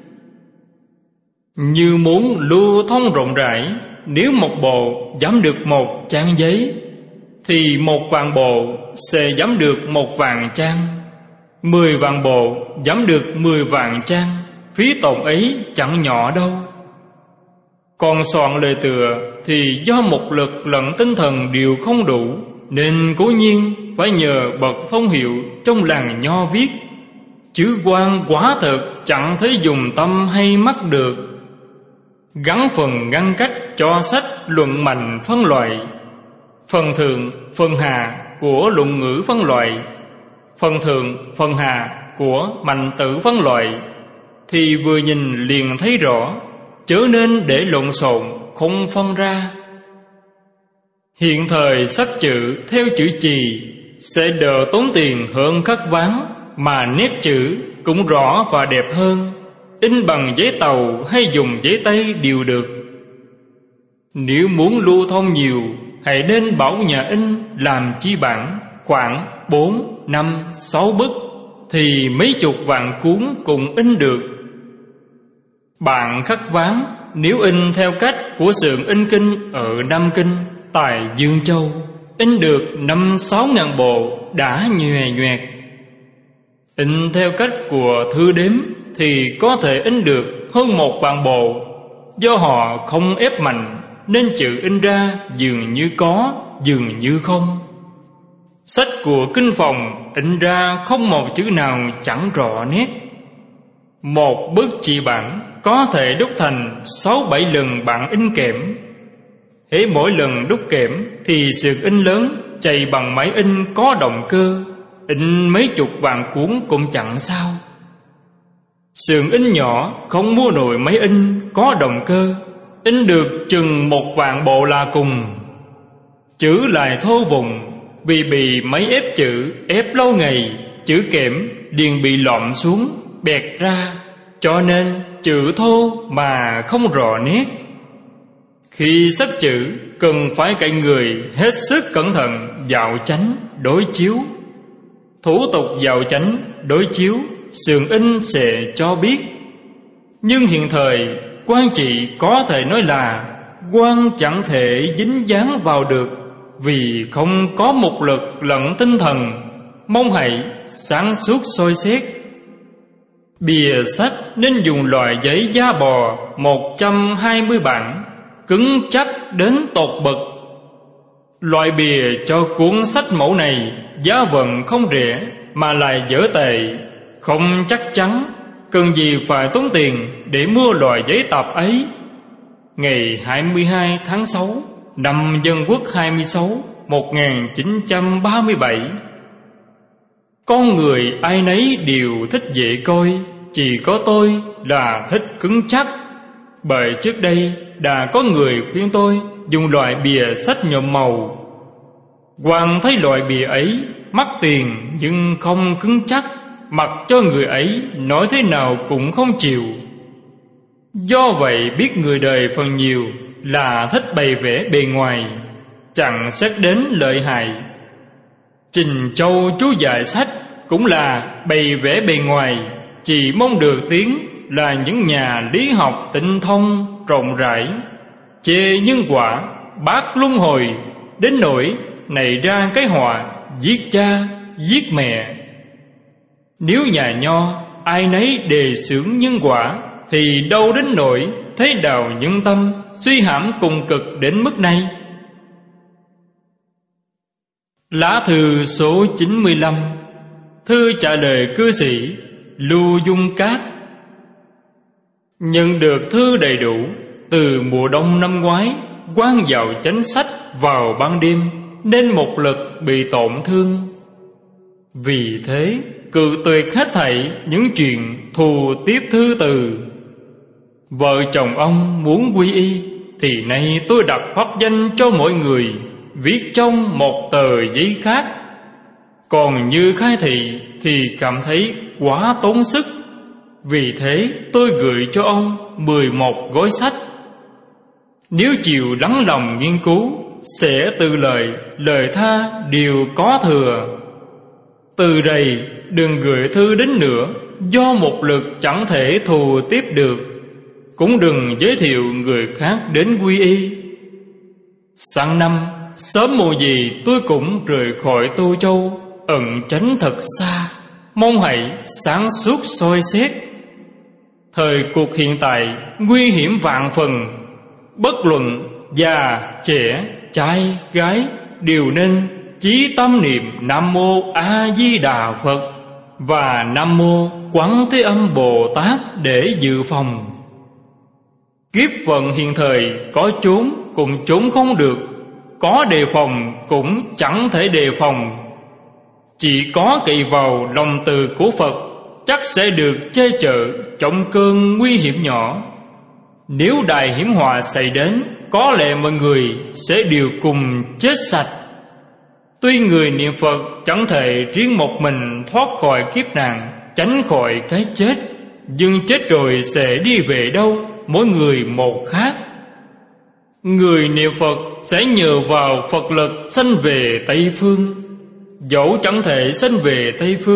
Speaker 1: Như muốn lưu thông rộng rãi, nếu một bộ giảm được một trang giấy, thì một vạn bộ sẽ giảm được một vạn trang. Mười vạn bộ giảm được mười vạn trang, phí tổn ấy chẳng nhỏ đâu. Còn soạn lời tựa thì do một lực lẫn tinh thần đều không đủ, nên cố nhiên phải nhờ bậc thông hiệu trong làng nho viết, chứ quan quả thực chẳng thấy dùng tâm hay mắt được. Gắn phần ngăn cách cho sách luận mạnh phân loại, phần thượng, phần hạ của luận ngữ phân loại, phần thượng, phần hạ của mạnh tử phân loại, thì vừa nhìn liền thấy rõ, chớ nên để lộn xộn không phân ra. Hiện thời sắp chữ theo chữ chì sẽ đỡ tốn tiền hơn khắc ván, mà nét chữ cũng rõ và đẹp hơn. In bằng giấy tàu hay dùng giấy tay đều được. Nếu muốn lưu thông nhiều, hãy nên bảo nhà in làm chi bản khoảng bốn, năm, sáu bức, thì mấy chục vạn cuốn cũng in được. Bạn khắc ván nếu in theo cách của xưởng in kinh ở Nam Kinh, tại Dương Châu, in được năm sáu ngàn bộ đã nhòe nhoẹt. In theo cách của thư đếm thì có thể in được hơn một vạn bộ. Do họ không ép mạnh nên chữ in ra dường như có, dường như không. Sách của kinh phòng in ra không một chữ nào chẳng rõ nét. Một bức chỉ bản có thể đúc thành sáu bảy lần bản in kẽm. Hễ mỗi lần đúc kẽm thì xưởng in lớn chạy bằng máy in có động cơ, in mấy chục vạn cuốn cũng chẳng sao. Xưởng in nhỏ không mua nổi máy in có động cơ, in được chừng một vạn bộ là cùng. Chữ lại thô vùng vì bị máy ép chữ ép lâu ngày, chữ kẽm liền bị lọm xuống bẹt ra, cho nên chữ thô mà không rõ nét. Khi xắt chữ cần phải cậy người hết sức cẩn thận dạo chánh đối chiếu. Thủ tục dạo chánh đối chiếu xưởng in sẽ cho biết. Nhưng hiện thời quan trị có thể nói là quan chẳng thể dính dáng vào được, vì không có mục lực lẫn tinh thần. Mong hãy sáng suốt soi xét. Bìa sách nên dùng loại giấy da bò một trăm hai mươi bản, cứng chắc đến tột bậc. Loại bìa cho cuốn sách mẫu này giá vận không rẻ mà lại dở tệ, không chắc chắn, cần gì phải tốn tiền để mua loại giấy tạp ấy. Ngày hai mươi hai tháng sáu năm Dân Quốc hai mươi sáu một nghìn chín trăm ba mươi bảy. Con người ai nấy đều thích dễ coi, chỉ có tôi là thích cứng chắc. Bởi trước đây đã có người khuyên tôi dùng loại bìa sách nhuộm màu. Quan thấy loại bìa ấy mắc tiền nhưng không cứng chắc, mặc cho người ấy nói thế nào cũng không chịu. Do vậy biết người đời phần nhiều là thích bày vẽ bề ngoài, chẳng xét đến lợi hại. Trình Châu chú giải sách cũng là bày vẽ bề ngoài, chỉ mong được tiếng là những nhà lý học tinh thông rộng rãi, chê nhân quả bác luân hồi, đến nỗi nảy ra cái họa giết cha giết mẹ. Nếu nhà Nho ai nấy đề xướng nhân quả thì đâu đến nỗi thế đạo nhân tâm suy hãm cùng cực đến mức này. Lá thư số chín mươi lăm. Thư trả lời cư sĩ Lưu Dung Cát. Nhận được thư đầy đủ. Từ mùa đông năm ngoái, quan vào chánh sách vào ban đêm nên một lực bị tổn thương. Vì thế cự tuyệt hết thảy những chuyện thù tiếp thư từ. Vợ chồng ông muốn quy y thì nay tôi đặt pháp danh cho mỗi người, viết trong một tờ giấy khác. Còn như khai thị thì cảm thấy quá tốn sức. Vì thế tôi gửi cho ông mười một gói sách. Nếu chịu lắng lòng nghiên cứu, sẽ từ lời, lời tha đều có thừa. Từ đây đừng gửi thư đến nữa, do một lực chẳng thể thù tiếp được. Cũng đừng giới thiệu người khác đến quy y. Sang năm sớm muộn gì tôi cũng rời khỏi Tô Châu, ẩn tránh thật xa. Mong hãy sáng suốt soi xét. Thời cuộc hiện tại nguy hiểm vạn phần. Bất luận già, trẻ, trai, gái đều nên chí tâm niệm Nam Mô A Di Đà Phật và Nam Mô Quán Thế Âm Bồ Tát để dự phòng. Kiếp vận hiện thời có trốn cũng trốn không được, có đề phòng cũng chẳng thể đề phòng. Chỉ có cậy vào lòng từ của Phật chắc sẽ được che chở trong cơn nguy hiểm nhỏ. Nếu đại hiểm họa xảy đến, có lẽ mọi người sẽ đều cùng chết sạch. Tuy người niệm Phật chẳng thể riêng một mình thoát khỏi kiếp nạn, tránh khỏi cái chết, nhưng chết rồi sẽ đi về đâu, mỗi người một khác. Người niệm Phật sẽ nhờ vào Phật lực sanh về Tây Phương. Dẫu chẳng thể sanh về Tây Phương,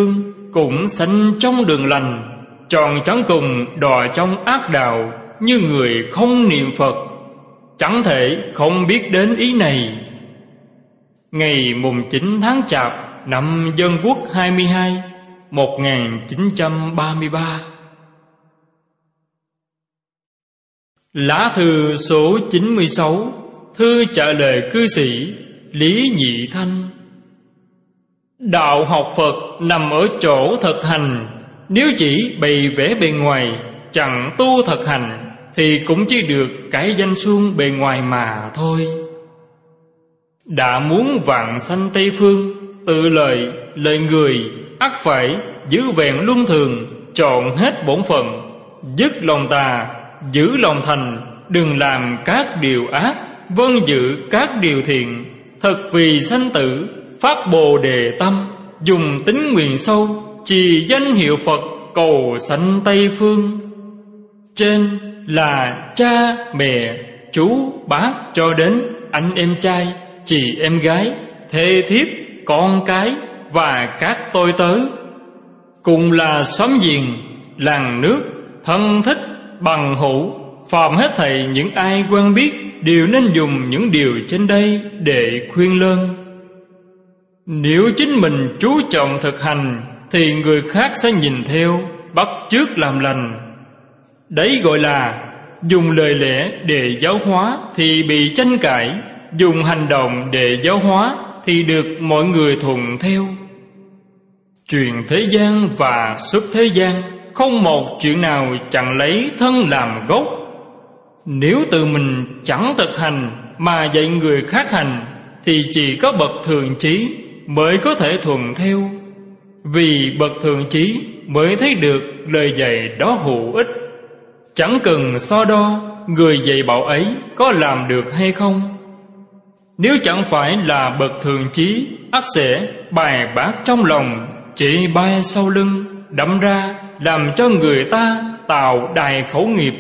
Speaker 1: cũng sanh trong đường lành, tròn chẳng cùng đọa trong ác đạo, như người không niệm Phật, chẳng thể không biết đến ý này. Ngày mùng chín tháng Chạp năm Dân Quốc hai mươi hai, một nghìn chín trăm ba mươi ba. Lá thư số chín mươi sáu, thư trả lời cư sĩ Lý Nhị Thanh. Đạo học Phật nằm ở chỗ thực hành. Nếu chỉ bày vẽ bề ngoài, chẳng tu thực hành, thì cũng chỉ được cái danh suông bề ngoài mà thôi. Đã muốn vạn sanh Tây Phương, tự lời, lời người, ắt phải giữ vẹn luân thường, trọn hết bổn phận, dứt lòng tà, giữ lòng thành, đừng làm các điều ác, vâng giữ các điều thiện, thật vì sanh tử, phát bồ đề tâm, dùng tính nguyện sâu, trì danh hiệu Phật, cầu sanh Tây Phương. Trên là cha, mẹ, chú, bác cho đến anh em trai, chị em gái, thê thiếp, con cái và các tôi tớ, cùng là xóm giềng, làng nước, thân thích, bằng hữu, phàm hết thảy những ai quen biết đều nên dùng những điều trên đây để khuyên lơn. Nếu chính mình chú trọng thực hành, thì người khác sẽ nhìn theo, bắt chước làm lành. Đấy gọi là dùng lời lẽ để giáo hóa thì bị tranh cãi, dùng hành động để giáo hóa thì được mọi người thuận theo. Truyền thế gian và xuất thế gian, không một chuyện nào chẳng lấy thân làm gốc. Nếu tự mình chẳng thực hành mà dạy người khác hành, thì chỉ có bậc thường trí mới có thể thuận theo. Vì bậc thường trí mới thấy được lời dạy đó hữu ích. Chẳng cần so đo người dạy bảo ấy có làm được hay không. Nếu chẳng phải là bậc thường trí, ắt sẽ bài bác trong lòng, chỉ bay sau lưng, đâm ra làm cho người ta tạo đài khẩu nghiệp.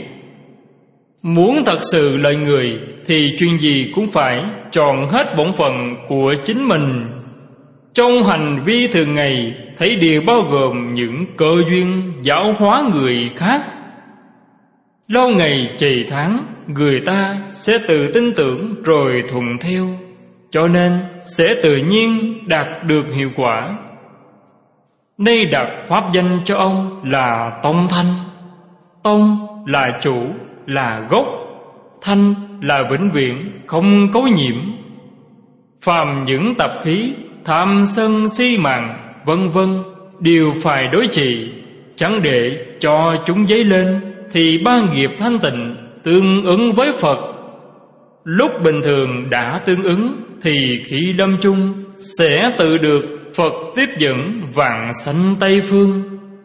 Speaker 1: Muốn thật sự lợi người thì chuyện gì cũng phải tròn hết bổn phận của chính mình. Trong hành vi thường ngày thấy đều bao gồm những cơ duyên giáo hóa người khác. Lâu ngày trì tháng, người ta sẽ tự tin tưởng rồi thuận theo, cho nên sẽ tự nhiên đạt được hiệu quả. Nay đặt pháp danh cho ông là Tông Thanh. Tông là chủ, là gốc, Thanh là vĩnh viễn, không cấu nhiễm. Phàm những tập khí tham sân si mạng vân vân đều phải đối trị, chẳng để cho chúng dấy lên, thì ba nghiệp thanh tịnh tương ứng với Phật. Lúc bình thường đã tương ứng, thì khi lâm chung sẽ tự được Phật tiếp dẫn vạn sanh Tây Phương.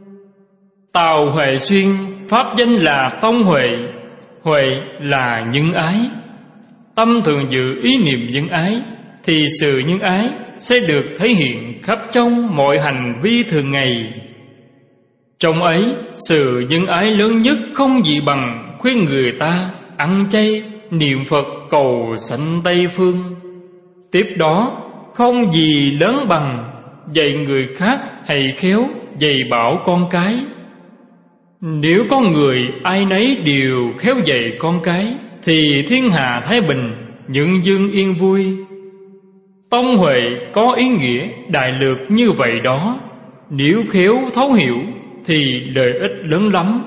Speaker 1: Tào Huệ Xuyên pháp danh là Tông Huệ. Huệ là nhân ái. Tâm thường giữ ý niệm nhân ái, thì sự nhân ái sẽ được thể hiện khắp trong mọi hành vi thường ngày. Trong ấy, sự nhân ái lớn nhất không gì bằng khuyên người ta ăn chay, niệm Phật cầu sanh Tây Phương. Tiếp đó, không gì lớn bằng dạy người khác hay khéo dạy bảo con cái. Nếu có người ai nấy đều khéo dạy con cái, thì thiên hạ thái bình, nhân dân yên vui. Tông Huệ có ý nghĩa đại lược như vậy đó. Nếu khéo thấu hiểu thì lợi ích lớn lắm.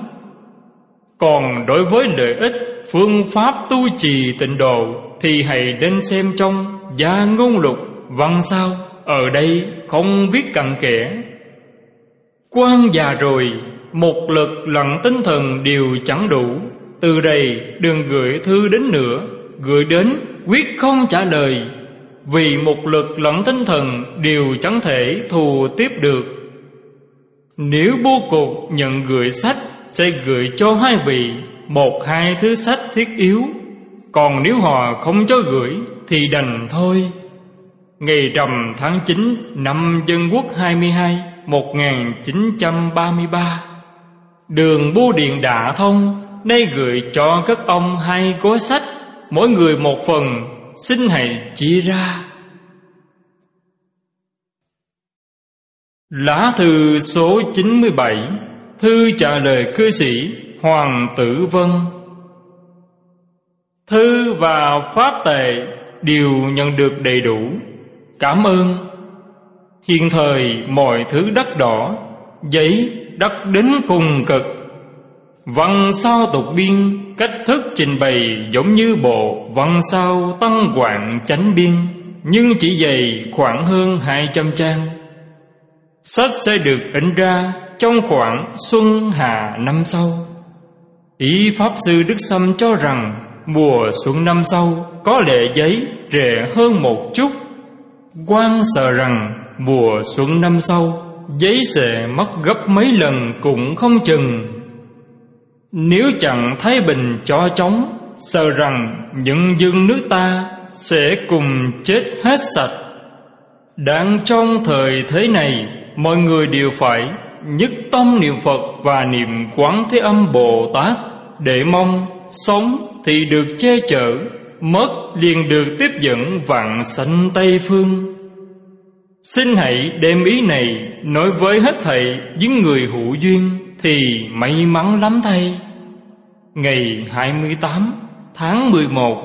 Speaker 1: Còn đối với lợi ích phương pháp tu trì tịnh độ, thì hãy nên xem trong Gia Ngôn Lục văn sao, ở đây không viết cặn kẽ. Quan già rồi, một lực lẫn tinh thần đều chẳng đủ. Từ đây đừng gửi thư đến nữa, gửi đến quyết không trả lời. Vì một lực lẫn tinh thần đều chẳng thể thù tiếp được. Nếu bố cục nhận gửi sách, sẽ gửi cho hai vị một hai thứ sách thiết yếu. Còn nếu họ không cho gửi thì đành thôi. Ngày rằm tháng chín năm Dân Quốc hai mươi hai, một nghìn chín trăm ba mươi ba, đường bưu điện đã thông. Nay gửi cho các ông hai gói sách, mỗi người một phần, xin hãy chia ra. Lá thư số chín mươi bảy, thư trả lời cư sĩ Hoàng Tử Vân. Thư và pháp tệ đều nhận được đầy đủ. Cảm ơn. Hiện thời mọi thứ đắt đỏ, giấy đắt đến cùng cực. Văn sao tục biên, cách thức trình bày giống như bộ văn sao Tăng Quảng Chánh biên, nhưng chỉ dày khoảng hơn hai trăm trang. Sách sẽ được in ra trong khoảng xuân hạ năm sau. Ý Pháp Sư Đức Sâm cho rằng mùa xuân năm sau có lẽ giấy rẻ hơn một chút. Quan sợ rằng mùa xuân năm sau giấy sẽ mất gấp mấy lần cũng không chừng. Nếu chẳng thái bình cho chóng, sợ rằng nhân dân nước ta sẽ cùng chết hết sạch. Đang trong thời thế này, mọi người đều phải nhất tâm niệm Phật và niệm Quán Thế Âm Bồ Tát, để mong sống thì được che chở, mất liền được tiếp dẫn vạn sanh Tây Phương. Xin hãy đem ý này nói với hết thảy những người hữu duyên thì may mắn lắm thay. Ngày hai mươi tám tháng mười một.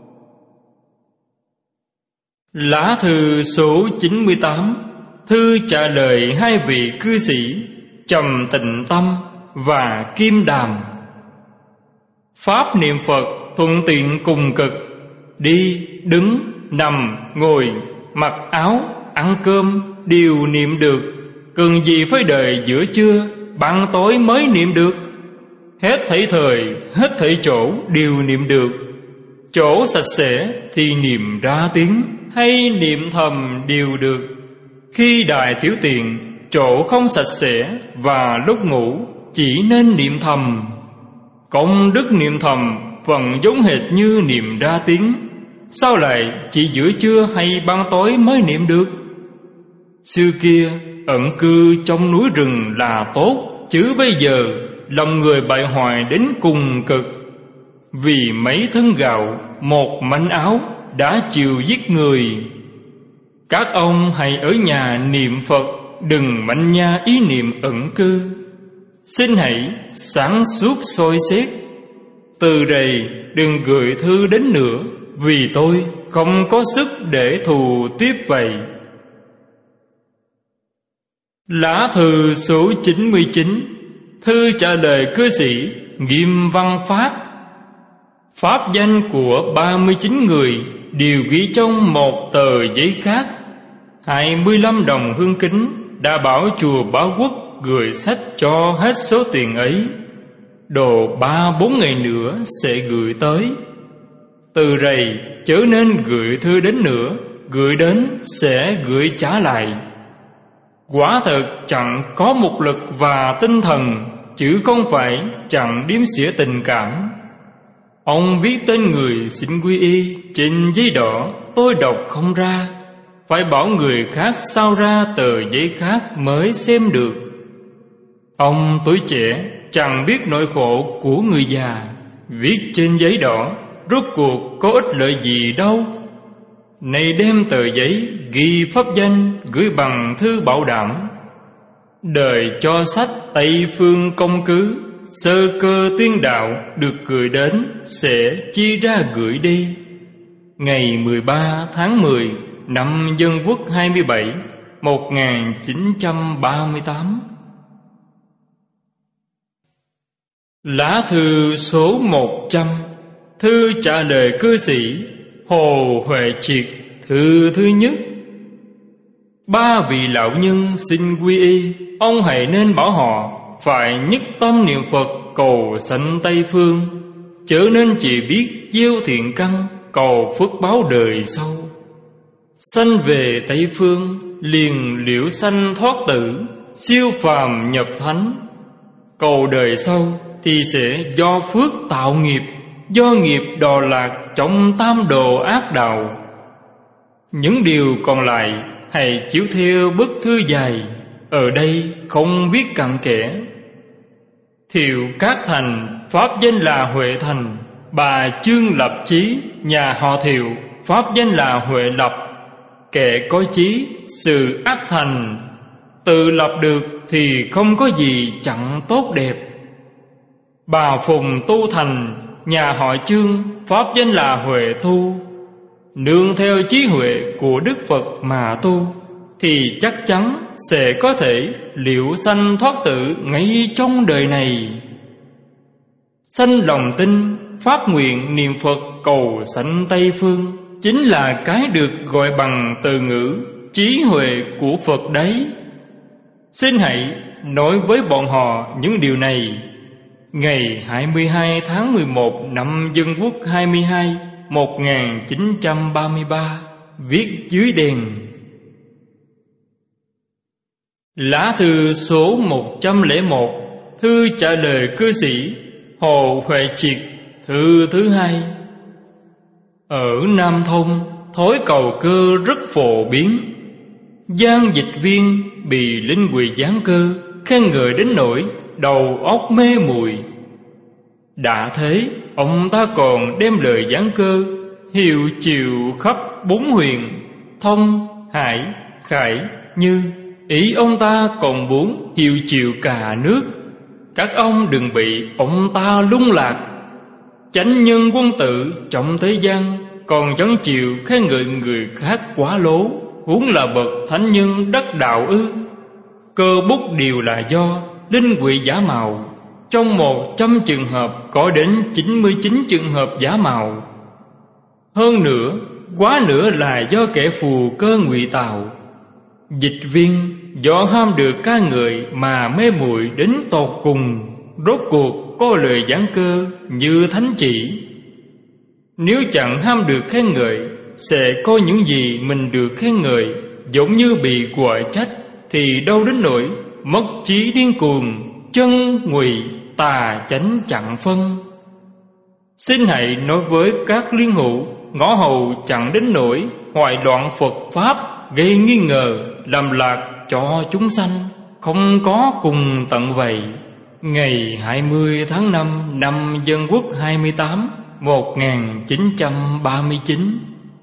Speaker 1: Lá thư số chín mươi tám, thư trả lời hai vị cư sĩ Trầm Tịnh Tâm và Kim Đàm. Pháp niệm Phật thuận tiện cùng cực, đi, đứng, nằm, ngồi, mặc áo, ăn cơm đều niệm được. Cần gì phải đợi giữa trưa, ban tối mới niệm được. Hết thảy thời, hết thảy chỗ đều niệm được. Chỗ sạch sẽ thì niệm ra tiếng, hay niệm thầm đều được. Khi đại tiểu tiện, chỗ không sạch sẽ và lúc ngủ chỉ nên niệm thầm. Công đức niệm thầm vẫn giống hệt như niệm ra tiếng. Sao lại chỉ giữa trưa hay ban tối mới niệm được? Xưa kia ẩn cư trong núi rừng là tốt, chứ bây giờ lòng người bại hoại đến cùng cực. Vì mấy thân gạo, một manh áo đã chịu giết người. Các ông hãy ở nhà niệm Phật, đừng manh nha ý niệm ẩn cư. Xin hãy sáng suốt soi xét. Từ đây đừng gửi thư đến nữa, vì tôi không có sức để thù tiếp vậy. Lá thư số chín mươi chín, thư trả lời cư sĩ Nghiêm Văn Phát. Pháp danh của ba mươi chín người đều ghi trong một tờ giấy khác. Hai mươi lăm đồng hương kính đã bảo chùa Bảo Quốc gửi sách cho hết số tiền ấy. Độ ba bốn ngày nữa sẽ gửi tới. Từ rày chớ nên gửi thư đến nữa, gửi đến sẽ gửi trả lại. Quả thật chẳng có một lực và tinh thần, chứ không phải chẳng điếm xỉa tình cảm. Ông viết tên người xin quy y trên giấy đỏ, tôi đọc không ra, phải bảo người khác sao ra tờ giấy khác mới xem được. Ông tuổi trẻ chẳng biết nỗi khổ của người già, viết trên giấy đỏ rốt cuộc có ích lợi gì đâu. Này đem tờ giấy ghi pháp danh gửi bằng thư bảo đảm. Đời cho sách Tây Phương Công Cứ, sơ cơ tiên đạo được gửi đến sẽ chia ra gửi đi. Ngày mười ba tháng mười năm Dân Quốc hai mươi bảy, một nghìn chín trăm ba mươi tám. Lá thư số một trăm, thư trả lời cư sĩ Hồ Huệ Triệt, thư thứ nhất. Ba vị lão nhân xin quy y, ông hãy nên bảo họ phải nhất tâm niệm Phật cầu sanh Tây Phương, chớ nên chỉ biết gieo thiện căn cầu phước báo đời sau. Sanh về Tây Phương liền liễu sanh thoát tử, siêu phàm nhập thánh. Cầu đời sau thì sẽ do phước tạo nghiệp, do nghiệp đò lạc trong tam đồ ác đạo. Những điều còn lại hãy chiếu theo bức thư dài, ở đây không biết cặn kẽ. Thiệu Cát Thành, pháp danh là Huệ Thành. Bà Trương Lập Chí, nhà họ Thiệu, pháp danh là Huệ Lập. Kẻ có chí, sự ác thành. Tự lập được thì không có gì chẳng tốt đẹp. Bà Phùng tu thành, nhà họ Chương, pháp danh là Huệ Thu. Nương theo trí huệ của Đức Phật mà tu, thì chắc chắn sẽ có thể liễu sanh thoát tử ngay trong đời này. Sanh lòng tin, phát nguyện niệm Phật cầu sanh Tây Phương, chính là cái được gọi bằng từ ngữ trí huệ của Phật đấy. Xin hãy nói với bọn họ những điều này. Ngày hai mươi hai tháng mười một năm Dân Quốc hai mươi hai, một nghìn chín trăm ba mươi ba, viết dưới đèn. Lá thư số một trăm lẻ một, thư trả lời cư sĩ Hồ Huệ Triệt, thư thứ hai. Ở Nam Thông, thói cầu cơ rất phổ biến. Giang dịch viên bị linh quỷ giáng cơ khen ngợi đến nỗi đầu óc mê muội. Đã thế, ông ta còn đem lời giáng cơ hiệu chiều khắp bốn huyền Thông, Hải, Khải, Như. Ý ông ta còn muốn hiệu chiều cả nước. Các ông đừng bị ông ta lung lạc. Chánh nhân quân tử trong thế gian còn chẳng chịu khen ngợi người khác quá lố, huống là bậc thánh nhân đắc đạo ư? Cơ bút đều là do linh quỷ giả mạo. Trong một trăm trường hợp có đến chín mươi chín trường hợp giả mạo. Hơn nữa, quá nữa là do kẻ phù cơ ngụy tạo. Dịch viên do ham được ca ngợi mà mê muội đến tột cùng, rốt cuộc có lời giảng cơ như thánh chỉ. Nếu chẳng ham được khen ngợi, sẽ có những gì mình được khen ngợi giống như bị quở trách, thì đâu đến nỗi mất trí điên cuồng, chân ngụy tà chánh chẳng phân. Xin hãy nói với các liên hữu, ngõ hầu chẳng đến nỗi hoại loạn Phật Pháp, gây nghi ngờ, làm lạc cho chúng sanh, không có cùng tận vậy. Ngày hai mươi tháng năm năm Dân Quốc hai mươi tám, một nghìn chín trăm ba mươi chín.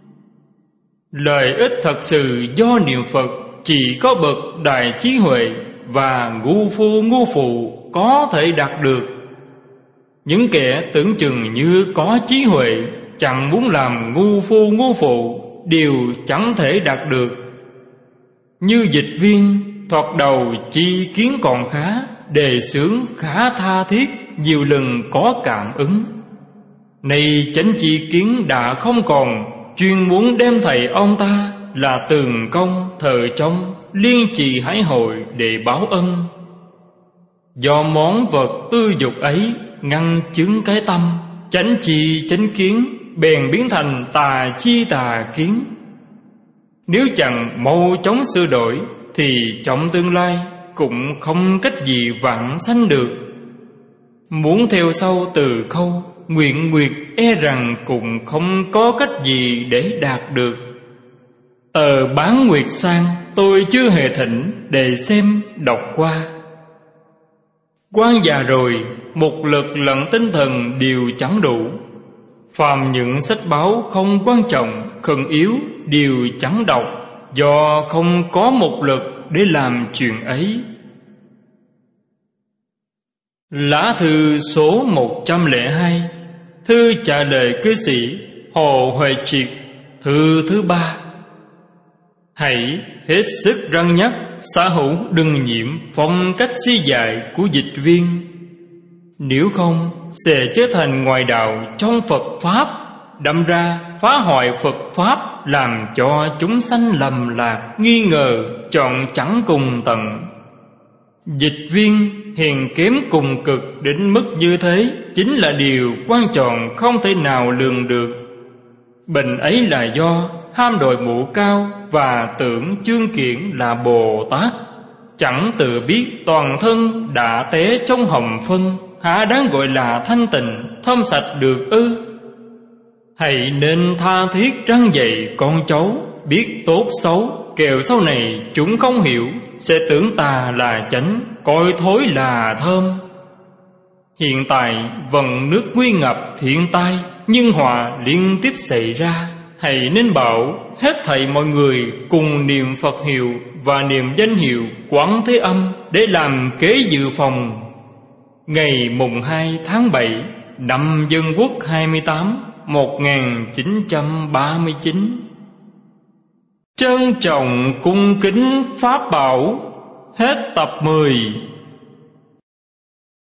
Speaker 1: Lợi ích thật sự do niệm Phật chỉ có bậc đại trí huệ và ngu phu ngu phụ có thể đạt được. Những kẻ tưởng chừng như có trí huệ, chẳng muốn làm ngu phu ngu phụ, đều chẳng thể đạt được. Như dịch viên, thoạt đầu chi kiến còn khá, đề xướng khá tha thiết, nhiều lần có cảm ứng. Nay chánh chi kiến đã không còn, chuyên muốn đem thầy ông ta là tường công thờ trong, liên trì hải hội để báo ân. Do món vật tư dục ấy ngăn chướng cái tâm, chánh chi chánh kiến bèn biến thành tà chi tà kiến. Nếu chẳng mau chóng sửa đổi, thì trong tương lai cũng không cách gì vãng sanh được. Muốn theo sau từ khâu nguyện nguyệt, e rằng cũng không có cách gì để đạt được. Tờ Bán Nguyệt Sang tôi chưa hề thỉnh để xem đọc qua. Quan già rồi, một lực lẫn tinh thần đều chẳng đủ. Phàm những sách báo không quan trọng, khẩn yếu đều chẳng đọc, do không có một lực để làm chuyện ấy. Lá thư số một trăm lẻ hai, thư trả lời cư sĩ Hồ Huệ Triệt, thư thứ ba. Hãy hết sức răn nhắc xã hữu đừng nhiễm phong cách si dại của dịch viên, nếu không sẽ trở thành ngoại đạo trong Phật Pháp, đâm ra phá hoại Phật Pháp, làm cho chúng sanh lầm lạc, nghi ngờ, chọn chẳng cùng tận. Dịch viên hèn kém cùng cực đến mức như thế chính là điều quan trọng không thể nào lường được. Bệnh ấy là do ham đội mũ cao và tưởng chương kiển là Bồ Tát, chẳng tự biết toàn thân đã té trong hầm phân, há đáng gọi là thanh tịnh thơm sạch được ư? Hãy nên tha thiết răn dạy con cháu biết tốt xấu, kẻo sau này chúng không hiểu, sẽ tưởng tà là chánh, coi thối là thơm. Hiện tại vận nước nguy ngập thiên tai, nhưng họa liên tiếp xảy ra, Hãy nên bảo hết thảy mọi người cùng niệm Phật hiệu và niệm danh hiệu Quán Thế Âm để làm kế dự phòng. Ngày mùng hai tháng bảy năm Dân Quốc hai mươi tám một nghìn chín trăm ba mươi chín. Trân trọng cung kính Pháp Bảo. Hết tập mười.